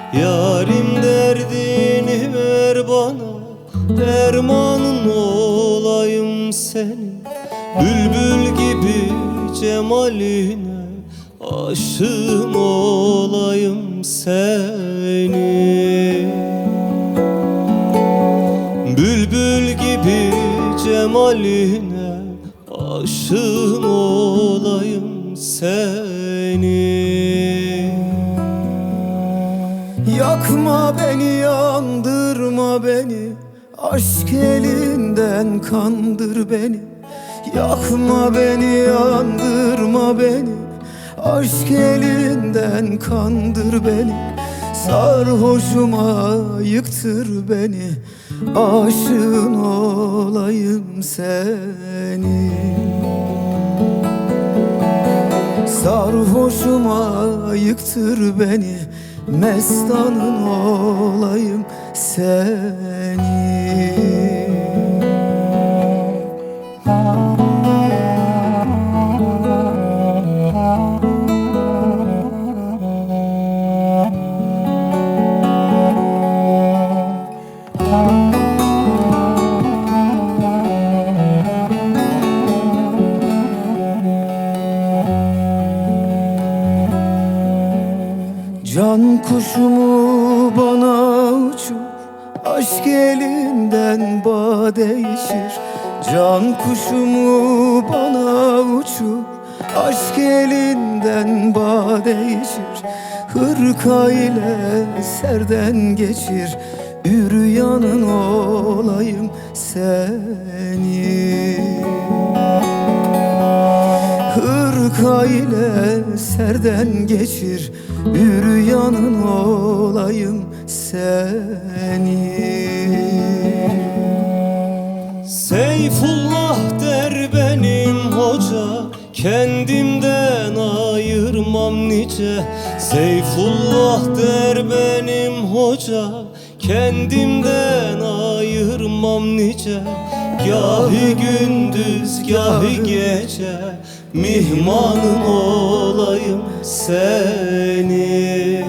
Yarim derdini ver bana, dermanın olayım senin. Bülbül gibi cemaline aşığın olayım senin. Bülbül gibi cemaline aşığın olayım senin. Yakma beni, yandırma beni, aşk elinden kandır beni. Yakma beni, yandırma beni, aşk elinden kandır beni. Sarhoşuma yıktır beni, aşığın olayım senin. Sarhoşuma yıktır beni, mestanın olayım senin. Can kuşumu bana uçur, aşk elinden bade içir. Can kuşumu bana uçur, aşk elinden bade içir. Hırka ile serden geçir, üryanın olayım senin. Hırka ile serden geçir, üryanın olayım senin. Seyfullah der benim hoca, kendimden ayırmam nice. Seyfullah der benim hoca, kendimden ayırmam nice. Gahi gündüz gahi gece, mihmanın olayım senin.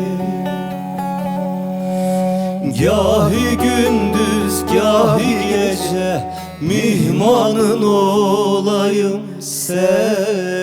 Gahi gündüz gahi gece, mihmanın olayım senin.